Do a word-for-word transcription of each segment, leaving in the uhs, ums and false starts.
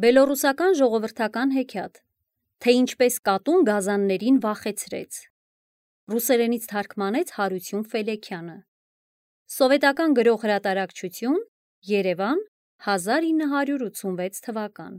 Բելոռուսական ժողովրդական հեքիաթ, թե ինչպես կատուն գազաններին վախեցրեց։ Ռուսերենից թարգմանեց Հարություն Ֆելեքյանը։ Սովետական գրող հրատարակչություն, Երևան, հազար ինը հարյուր ութսունվեց թվական։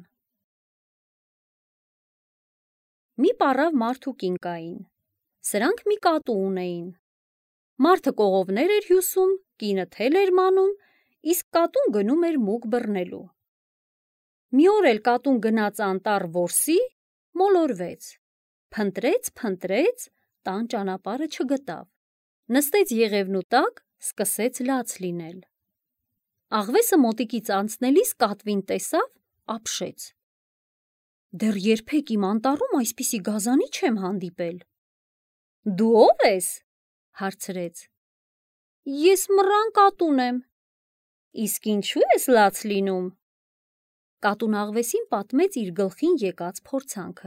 Մի պառավ մարդ ու կին կային։ Սրանք մի կատու ունեին։ Մարդը կողովներ էր հյուսում, կինը թել էր մանում, իսկ կատուն գնում էր մուկ բռնելու։ Մի օր էլ կատուն գնաց անտառ որսի, մոլորվեց, փնտրեց, փնտրեց, տան ճանապարհը չգտավ, նստեց եղևնու տակ, սկսեց լաց լինել։ Աղվեսը մոտիկից անցնելիս կատվին տեսավ, ապշեց։ Դեռ երբեք իմ անտառում այսպիսի գազանի չեմ հանդիպել։ Դու ո՞վ ես, հարցրեց։ Ես մռան կատուն եմ։ Իսկ ինչու ես լաց լինում։ Կատուն աղվեսին պատմեց իր գլխին եկած փորձանքը։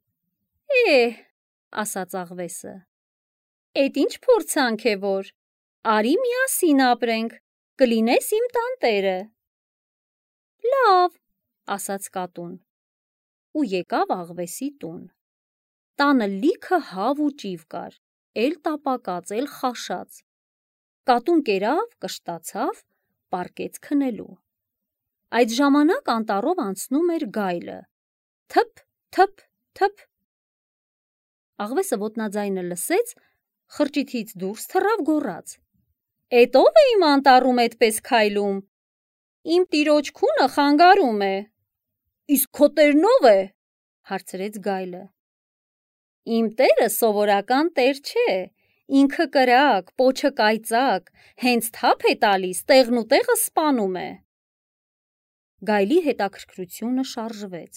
Էհ, ասաց աղվեսը, էդ ինչ փորձանք է որ, արի միասին ապրենք, կլինես իմ տանտերը։ Լավ, ասաց կատուն, ու եկավ աղվեսի տուն։ Տանը լիքը հավ ու ճիվ կար, էլ տապակած, էլ խաշած։ Կատուն կերավ, կշտացավ, պառկեց քնելու։ Այդ ժամանակ անտառով անցնում էր գայլը, թփ, թփ, թփ։ Աղվեսը ոտնաձայնը լսեց, խրճիթից դուրս թռավ, գոռաց. Էդ ո՞վ է իմ անտառում էդպես քայլում։ Իմ տիրոջ քունը խանգարում է։ Իսկ քո տերն ո՞վ է, հարցրեց գայլը։ Իմ տերը սովորական տեր չէ, ինքը կրակ, պոչը կայծակ, հենց թափ է տալիս, տեղն ու տեղը սպանում է։ Գայլի հետաքրքրությունը շարժվեց։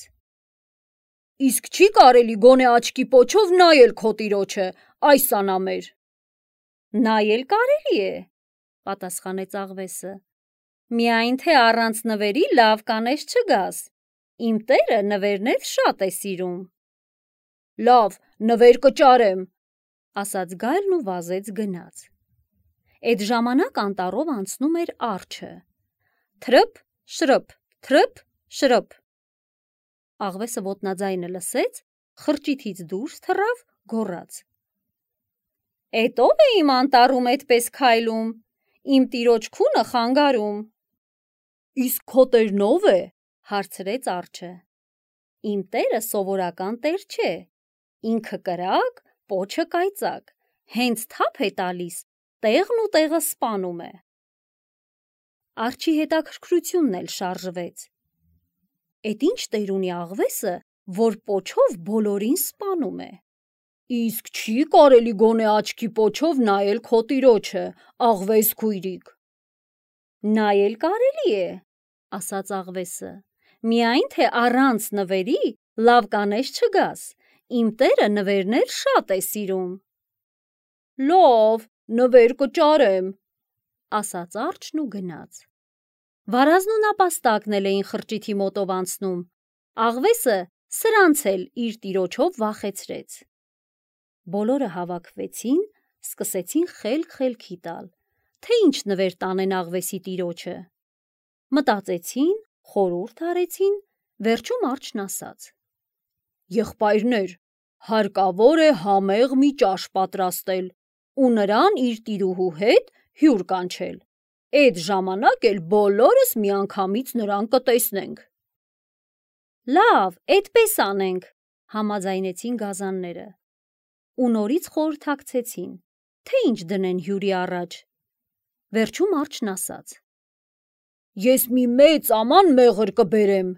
Իսկ չի կարելի գոնե աչքի պոչով նայել քո տիրոջը, այս անամեր։ Նայել կարելի է, պատասխանեց աղվեսը։ Միայն թե առանց նվերի լավ կանես չգաս։ Իմ տերը նվերներ շատ է սիրում։ Լավ, նվեր կճարեմ, ասաց գայլն ու վազեց գնաց։ Այդ ժամանակ անտառով անցնում էր արջը։ Թրփ, շրփ, թրփ, շրփ։ Աղվեսը ոտնաձայնը լսեց, խրճիթից դուրս թռավ, գոռաց. Էդ ո՞վ է իմ անտառում էդպես քայլում, իմ տիրոջ քունը խանգարում։ Իսկ քո տերն ո՞վ է, հարցրեց արջը։ Իմ տերը սովորական տեր չէ, ինքը կրակ, պոչը կայծակ, հենց թափ է տալիս, տեղն ու տեղը սպանում է։ Արջի հետաքրքրությունն էլ շարժվեց։ Էդ ինչ տեր ունի աղվեսը, որ պոչով բոլորին սպանում է։ Իսկ չի կարելի գոնե աչքի պոչով նայել քո տիրոջը, աղվես քույրիկ։ Նայել կարելի է, ասաց աղվեսը, միայն թե առանց նվերի լավ կանես չգաս, իմ տերը նվերներ շատ է սիրում։ Լավ, նվեր կճարեմ, ասաց արջն ու գնաց։ Վարազն ու նապաստակն էլ էին խրճիթի մոտով անցնում, աղվեսը սրանց էլ իր տիրոջով վախեցրեց։ Բոլորը հավաքվեցին, սկսեցին խելք-խելքի տալ, թե ինչ նվեր տանեն աղվեսի տիրոջը։ Մտածեցին, խորհուրդ արեցին, վերջում արջն ասաց. Եղբայրներ, հարկավոր է համեղ մի ճաշ պատրաստել ու նրան իր տիրուհու հետ հյուր կանչել։ Էդ ժամանակ էլ բոլորս միանգամից նրան կտեսնենք։ Լավ, էդպես անենք, համաձայնեցին գազանները։ Ու նորից խորհրդակցեցին, թե ինչ դնեն հյուրի առաջ։ Վերջում արջն ասաց. Ես մի մեծ աման մեղր կբերեմ։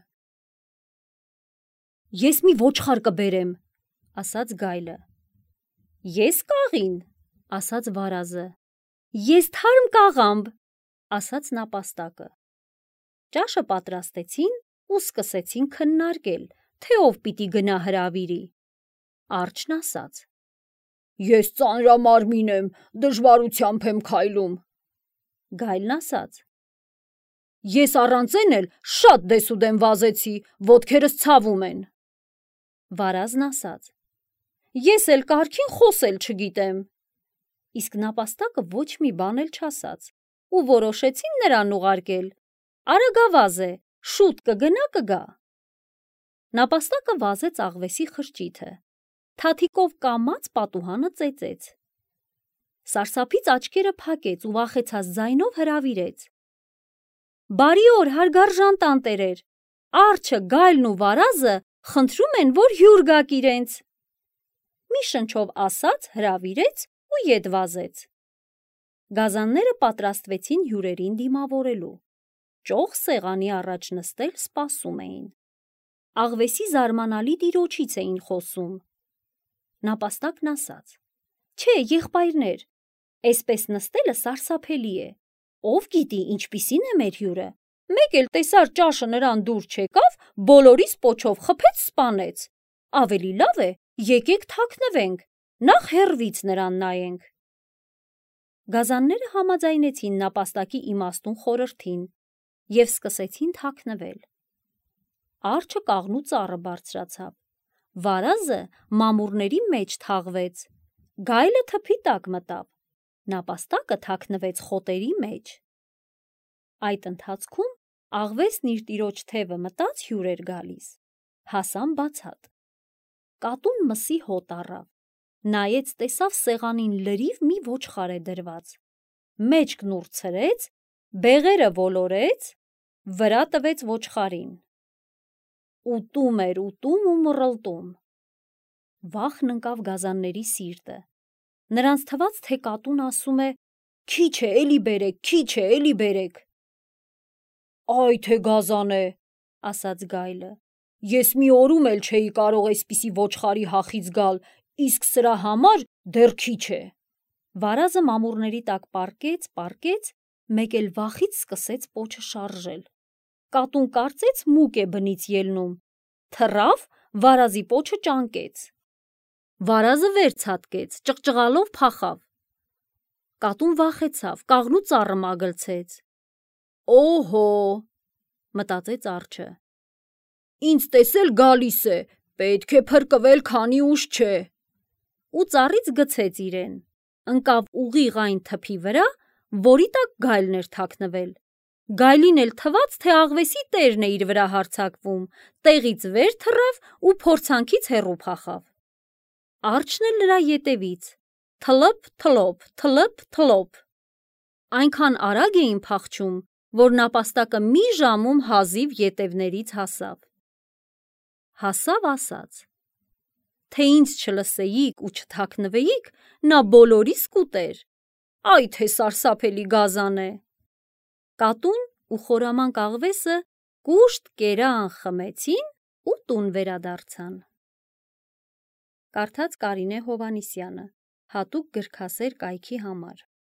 Ես մի ոչխար կբերեմ, ասաց գայլը։ Ես կաղին, ասաց վարազը։ Ես թարմ կաղամբ, ասաց նապաստակը։ Ճաշը պատրաստեցին ու սկսեցին քննարկել, թե ով պիտի գնա հրավիրի։ Արջն ասաց. Ես ծանրամարմին եմ, դժվարությամբ եմ քայլում։ Գայլն ասաց. Ես առանց էլ շատ դեսուդեն վազեցի, ոտքերս ցավում են։ Վարազն ասաց. Ես էլ կարգին խոսել չգիտեմ։ Իսկ նապաստակը ոչ մի բան էլ չասաց, ու որոշեցին նրան ուղարկել։ Արագավազ է, շուտ կգնա կգա։ Նապաստակը վազեց աղվեսի խրճիթը, թաթիկով կամաց պատուհանը ծեծեց։ Սարսափից աչքերը փակեց ու վախեցած ձայնով հրավիրեց. «Բարի օր, հարգարժան տանտերեր, արջը, գայլն ու վարազը խնդրում են, որ հյուր գաք իրենց»։ Մի շնչով ասաց, հրավիրեց ու ետ վազեց։ Գազանները պատրաստվեցին հյուրերին դիմավորելու։ Ճոխ սեղանի առաջ նստել սպասում էին։ Աղվեսի զարմանալի տիրոջից էին խոսում։ Նապաստակն ասաց. «Չէ, եղբայրներ, էսպես նստելը սարսափելի է։ Ով գիտի ինչպիսին է մեր հյուրը։ Մեկ էլ տեսար ճաշը նրան դուր չեկավ, բոլորիս պոչով խփեց սպանեց։ Ավելի լավ է, եկեք թաքնվենք, նախ հեռվից նրան նայենք»։ Գազանները համաձայնեցին նապաստակի իմաստուն խորհրդին և սկսեցին թաքնվել։ Արջը կաղնու ծառը բարձրացավ, վարազը մամուռների մեջ թաղվեց, գայլը թփի տակ մտավ, նապաստակը թաքնվեց խոտերի մեջ։ Այդ ընթացքում աղվեսն իր տիրոջ թևը մտած հյուր էր գալիս, հասան բացատ։ Կատուն մսի հոտ առավ, նայեց, տեսավ սեղանին լրիվ մի ոչխար է դրված, մեջքն ուրցրեց, բեղերը ոլորեց, վրա տվեց ոչխարին։ Ուտում էր, ուտում ու մռլտում։ Վախն ընկավ գազանների սիրտը։ Նրանց թվաց, թե կատուն ասում է. «Քիչ է, էլի բերեք, քիչ է, էլի բերեք»։ «Այ թե գազան է», ասաց գայլը, «ես մի օրում էլ չէի կարող էսպիսի ոչխարի հախից գալ, իսկ սրա համար դեռ քիչ է»։ Վարազը մամուռների տակ պառկեց, պառկեց, մեկ էլ վախից սկսեց պոչը շարժել։ Կատուն կարծեց մուկ է բնից ելնում, թռավ, վարազի պոչը ճանկեց։ Վարազը վեր ցատկեց, ճղճղալով փախավ։ Կատուն վախեցավ, կաղնու ծառը մագլցեց։ «Օհո», մտածեց արջը, «ինձ տեսել գալիս է, պետք է փրկվել, քանի ուշ չէ»։ Ու ծառից գցեց իրեն, ընկավ ուղիղ այն թփի վրա, որի տակ գայլն էր թաքնվել։ Գայլին էլ թվաց, թե աղվեսի տերն է իր վրա հարձակվում, տեղից վեր թռավ ու փորձանքից հեռու փախավ։ Արջն էլ նրա ետևից, թլըփ, թլոփ, թլըփ, թլոփ։ Այնքան արագ էին փախչում, որ նապաստակը մի ժամում հազիվ ետևներից հասավ։ Հասավ, ասաց. «Թե ինձ չլսեիք ու չթաքնվեիք, նա բոլորիս կուտեր։ Այ թե սարսափելի գազան է»։ Կատուն ու խորամանկ աղվեսը կուշտ կերան, խմեցին ու տուն վերադարձան։ Կարդաց Կարինե Հովհաննիսյանը, հատուկ գրքասեր կայքի համար։